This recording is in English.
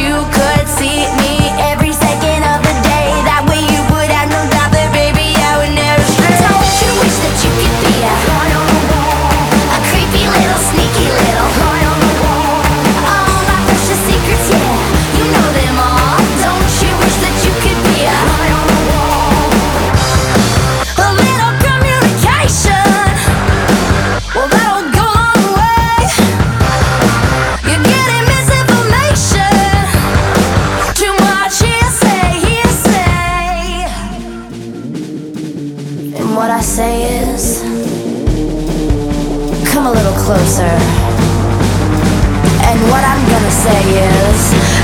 you could see me every second of the day. That way you would have no doubt that, baby, I would never stray. Don't you wish that you could be a creepy little, sneaky little fly on the wall? All my precious secrets, yeah, you know them all. Don't you wish that you could be a fly on the wall? A little communication, well, that'll go a long way. You're getting misinformation, too much hearsay, hearsay. And what I say is, come a little closer. And what I'm gonna say is,